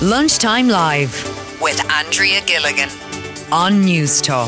Lunchtime Live with Andrea Gilligan on News Talk.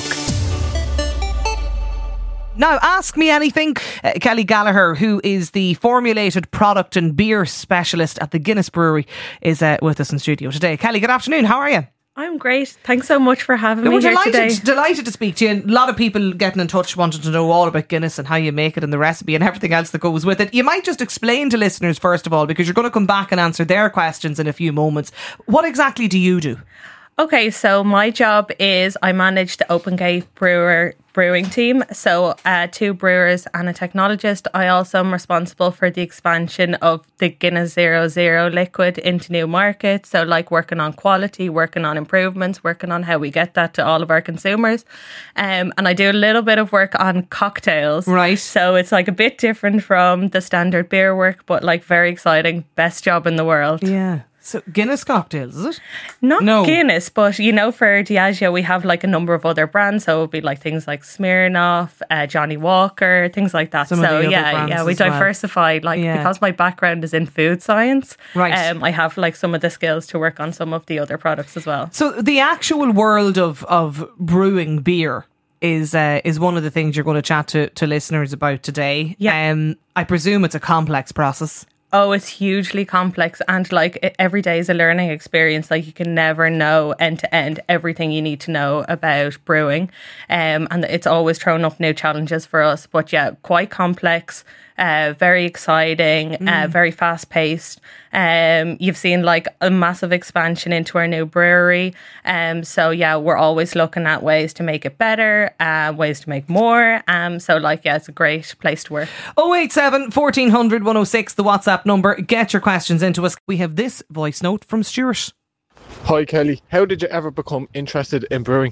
Now, Ask Me Anything. Kelly Gallagher, who is the formulated product and beer specialist at the Guinness Brewery, is with us in studio today. Kelly, good afternoon. How are you? I'm great. Thanks so much for having me here today. Delighted to speak to you. A lot of people getting in touch wanting to know all about Guinness and how you make it and the recipe and everything else that goes with it. You might just explain to listeners, first of all, because you're going to come back and answer their questions in a few moments. What exactly do you do? Okay, so my job is I manage the Open Gate brewing team. So 2 brewers and a technologist. I also am responsible for the expansion of the Guinness 0.0 liquid into new markets. So like working on quality, working on improvements, working on how we get that to all of our consumers. And I do a little bit of work on cocktails. Right. So it's like a bit different from the standard beer work, but like very exciting. Best job in the world. Yeah. So Guinness cocktails, is it? Not Guinness, but you know, for Diageo we have like a number of other brands. So it would be like things like Smirnoff, Johnny Walker, things like that. Some of the other brands we as well. diversify. Because my background is in food science, right? I have like some of the skills to work on some of the other products as well. So the actual world of brewing beer is one of the things you're going to chat to listeners about today. Yeah. I presume it's a complex process. Oh, it's hugely complex, and like every day is a learning experience. Like you can never know end to end everything you need to know about brewing, and it's always thrown up new challenges for us. But yeah, quite complex, very exciting, very fast paced. You've seen like a massive expansion into our new brewery. So yeah, we're always looking at ways to make it better, ways to make more. So like, yeah, it's a great place to work. 087 1400 106, the WhatsApp number. Get your questions into us. We have this voice note from Stuart. Hi Kelly, how did you ever become interested in brewing?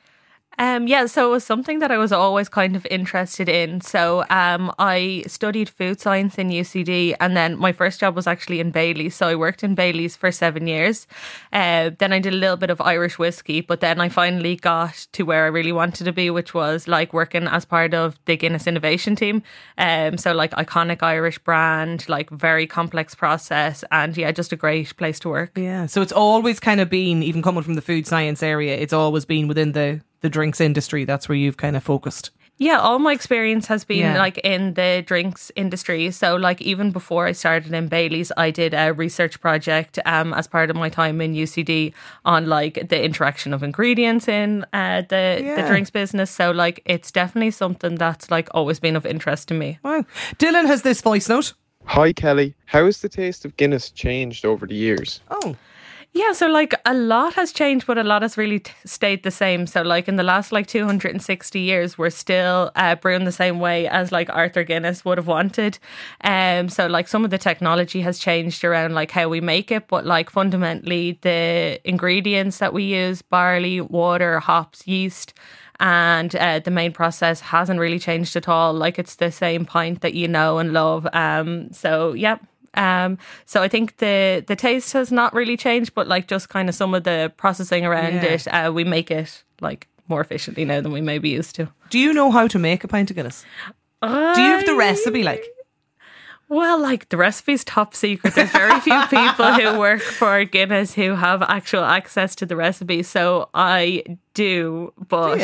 So it was something that I was always kind of interested in. So I studied food science in UCD, and then my first job was actually in Bailey's. So I worked in Bailey's for 7 years. Then I did a little bit of Irish whiskey, but then I finally got to where I really wanted to be, which was like working as part of the Guinness innovation team. So like iconic Irish brand, like very complex process, and yeah, just a great place to work. Yeah, so it's always kind of been, even coming from the food science area, it's always been within the drinks industry. That's where you've kind of focused. Yeah, all my experience has been like in the drinks industry. So like even before I started in Bailey's, I did a research project as part of my time in UCD on like the interaction of ingredients in the drinks business. So like it's definitely something that's like always been of interest to me. Wow. Dylan has this voice note. Hi Kelly, how has the taste of Guinness changed over the years? Oh. Yeah, so like a lot has changed, but a lot has really stayed the same. So like in the last like 260 years, we're still brewing the same way as like Arthur Guinness would have wanted. So like some of the technology has changed around like how we make it, but like fundamentally the ingredients that we use, barley, water, hops, yeast, and the main process hasn't really changed at all. Like it's the same pint that you know and love. So yeah. So I think the taste has not really changed, but like just kind of some of the processing around it, we make it like more efficiently now than we maybe used to. Do you know how to make a pint of Guinness? Do you have the recipe like? Well, like the recipe's top secret. There's very few people who work for Guinness who have actual access to the recipe. So I do, but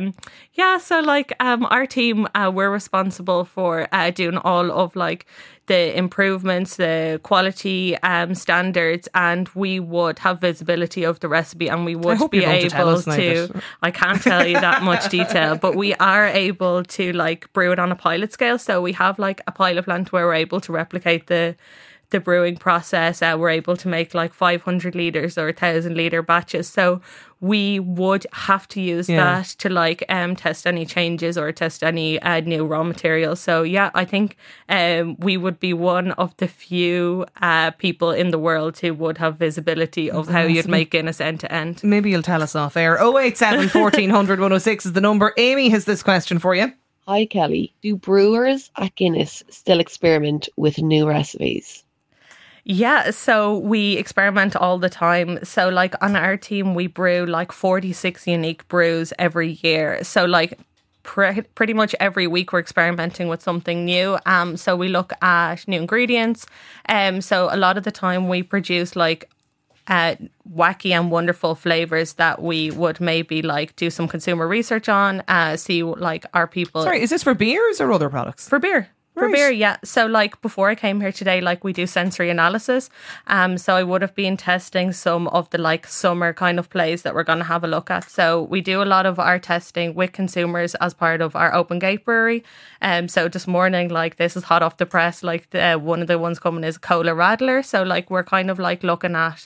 so like our team, we're responsible for doing all of like the improvements, the quality standards, and we would have visibility of the recipe, and we would be able to I can't tell you that much detail, but we are able to like brew it on a pilot scale. So we have like a pilot plant where we're able to replicate the brewing process. We're able to make like 500 litres or 1,000 litre batches. So we would have to use that to like test any changes or test any new raw materials. So yeah, I think we would be one of the few people in the world who would have visibility of how you'd make Guinness end to end. Maybe you'll tell us off air. 087 1400 106 is the number. Amy has this question for you. Hi Kelly, do brewers at Guinness still experiment with new recipes? Yeah, so we experiment all the time. So like on our team, we brew like 46 unique brews every year. So like pretty much every week we're experimenting with something new. So we look at new ingredients. So a lot of the time we produce like wacky and wonderful flavors that we would maybe like do some consumer research on, see like are people... Sorry, is this for beers or other products? For beer. For Right. beer, yeah. So like before I came here today, like we do sensory analysis. So I would have been testing some of the like summer kind of plays that we're going to have a look at. So we do a lot of our testing with consumers as part of our Open Gate Brewery. So this morning, like this is hot off the press, like one of the ones coming is Cola Radler. So like we're kind of like looking at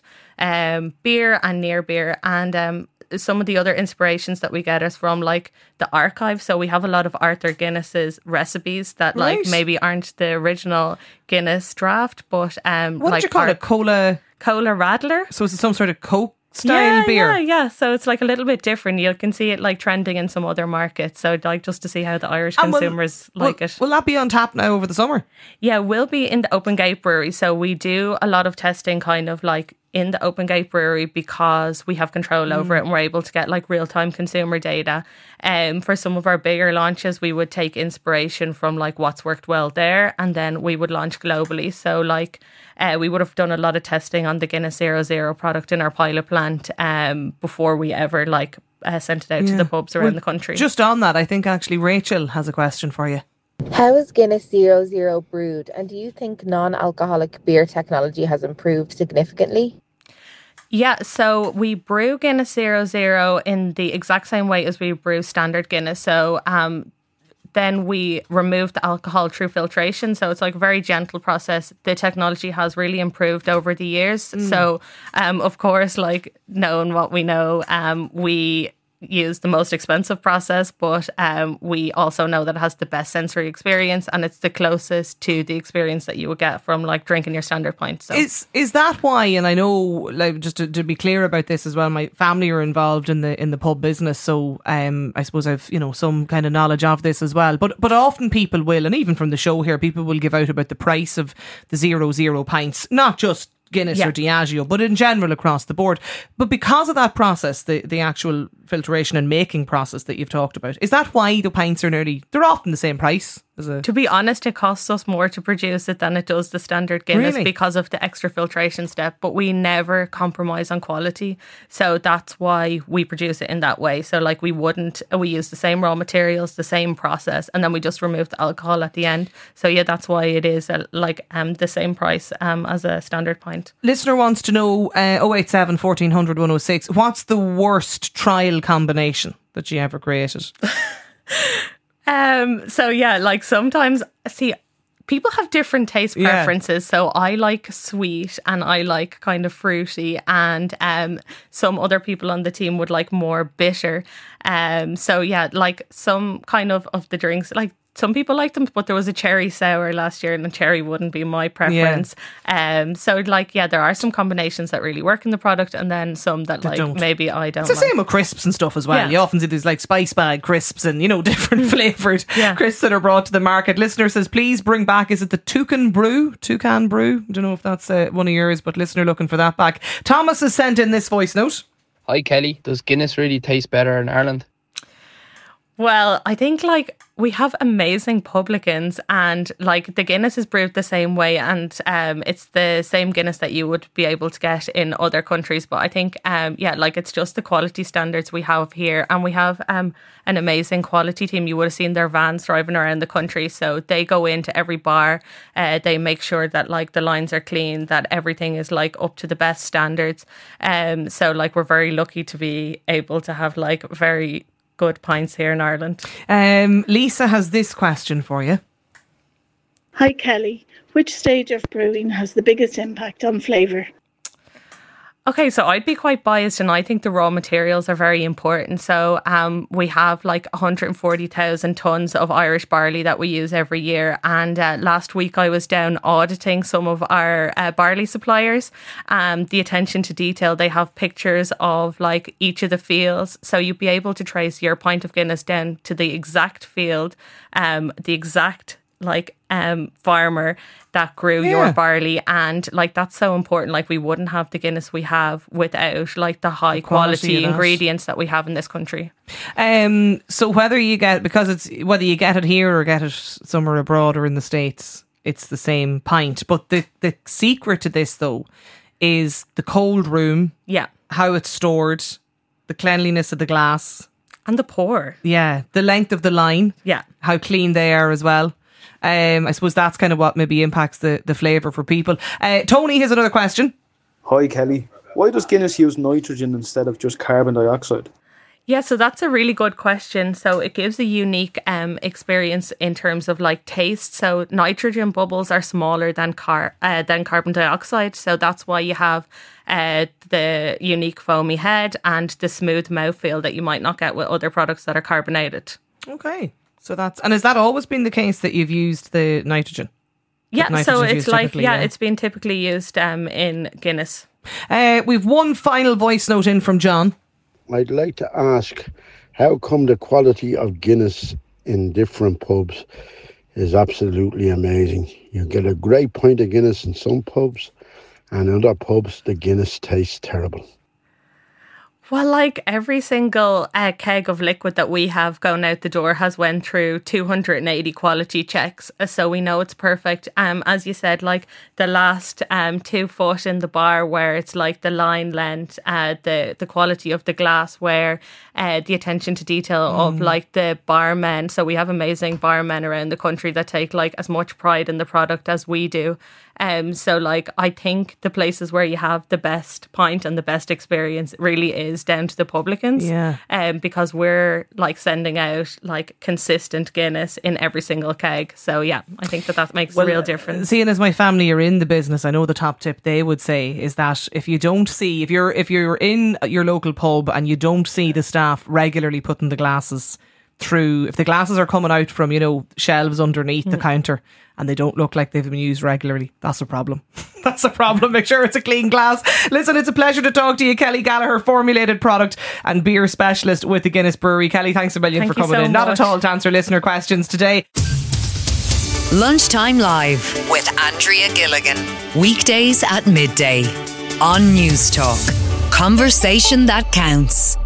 beer and near beer, and some of the other inspirations that we get is from like the archive. So we have a lot of Arthur Guinness's recipes that like Right. maybe aren't the original Guinness draft, but What like did you call it? Cola? Cola Radler. So is it some sort of Coke style beer? Yeah. So it's like a little bit different. You can see it like trending in some other markets. So like just to see how the Irish And consumers like it. Will that be on tap now over the summer? Yeah, we'll be in the Open Gate Brewery. So we do a lot of testing kind of like in the Open Gate Brewery because we have control over it and we're able to get like real-time consumer data. For some of our bigger launches, we would take inspiration from like what's worked well there, and then we would launch globally. So like we would have done a lot of testing on the Guinness 0.0 product in our pilot plant before we ever like sent it out to the pubs around the country. Just on that, I think actually Rachel has a question for you. How is Guinness 0.0 brewed, and do you think non-alcoholic beer technology has improved significantly? Yeah, so we brew Guinness 0.0 in the exact same way as we brew standard Guinness. So then we remove the alcohol through filtration. So it's like a very gentle process. The technology has really improved over the years. So, of course, like knowing what we know, we use the most expensive process, but we also know that it has the best sensory experience, and it's the closest to the experience that you would get from like drinking your standard pint. So Is that why? And I know, like, just to be clear about this as well, my family are involved in the pub business, so I suppose I've some kind of knowledge of this as well. But often people will, and even from the show here, people will give out about the price of the 0.0 pints, not just Guinness or Diageo, but in general across the board. But because of that process, the actual filtration and making process that you've talked about, is that why the pints are they're often the same price? To be honest, it costs us more to produce it than it does the standard Guinness Really? because of the extra filtration step, but we never compromise on quality. So that's why we produce it in that way. So like we use the same raw materials, the same process, and then we just remove the alcohol at the end. So yeah, that's why it is the same price as a standard pint. Listener wants to know 087 1400 106. What's the worst trial combination that you ever created? So yeah, like sometimes, see, people have different taste preferences. So I like sweet and I like kind of fruity, and some other people on the team would like more bitter. So yeah, like some kind of the drinks, like some people like them, but there was a cherry sour last year and the cherry wouldn't be my preference. So like, yeah, there are some combinations that really work in the product, and then some that like don't. maybe I don't It's the like. same with crisps and stuff as well. Yeah. You often see these like spice bag crisps and, different flavoured crisps that are brought to the market. Listener says, please bring back, is it the Toucan Brew? I don't know if that's one of yours, but listener looking for that back. Thomas has sent in this voice note. Hi Kelly, does Guinness really taste better in Ireland? Well, I think like we have amazing publicans, and like the Guinness is brewed the same way, and it's the same Guinness that you would be able to get in other countries. But I think like it's just the quality standards we have here, and we have an amazing quality team. You would have seen their vans driving around the country, so they go into every bar, they make sure that like the lines are clean, that everything is like up to the best standards. So like we're very lucky to be able to have like very good pints here in Ireland. Lisa has this question for you. Hi Kelly, which stage of brewing has the biggest impact on flavour? Okay, so I'd be quite biased, and I think the raw materials are very important. So we have like 140,000 tonnes of Irish barley that we use every year. And last week I was down auditing some of our barley suppliers. The attention to detail, they have pictures of like each of the fields. So you'd be able to trace your pint of Guinness down to the exact field, the exact farmer that grew your barley, and like that's so important. Like we wouldn't have the Guinness we have without like the high quality ingredients that we have in this country. So whether you get it here or get it somewhere abroad or in the States, it's the same pint. But the secret to this though is the cold room, Yeah. how it's stored, the cleanliness of the glass. And the pour. Yeah, the length of the line. Yeah. How clean they are as well. I suppose that's kind of what maybe impacts the flavour for people. Tony has another question. Hi Kelly. Why does Guinness use nitrogen instead of just carbon dioxide? Yeah, so that's a really good question. So it gives a unique experience in terms of like taste. So nitrogen bubbles are smaller than carbon dioxide. So that's why you have the unique foamy head and the smooth mouthfeel that you might not get with other products that are carbonated. Okay. So has that always been the case that you've used the nitrogen? Yeah, so it's like, it's been typically used in Guinness. We've one final voice note in from John. I'd like to ask, how come the quality of Guinness in different pubs is absolutely amazing? You get a great pint of Guinness in some pubs, and in other pubs, the Guinness tastes terrible. Well, like every single keg of liquid that we have going out the door has went through 280 quality checks, so we know it's perfect. As you said, like the last 2 foot in the bar, where it's like the line length, the quality of the glassware, the attention to detail of like the barmen. So we have amazing barmen around the country that take like as much pride in the product as we do. So like I think the places where you have the best pint and the best experience really is down to the publicans. Yeah. Because we're like sending out like consistent Guinness in every single keg. So yeah, I think that makes a real difference. Seeing as my family are in the business, I know the top tip they would say is that if you're in your local pub and you don't see the staff regularly putting the glasses through, if the glasses are coming out from, shelves underneath the counter and they don't look like they've been used regularly, that's a problem. That's a problem. Make sure it's a clean glass. Listen, it's a pleasure to talk to you, Kelly Gallagher, formulated product and beer specialist with the Guinness Brewery. Kelly, thanks a million for coming in. Not at all to answer listener questions today. Lunchtime Live with Andrea Gilligan. Weekdays at midday on News Talk. Conversation that counts.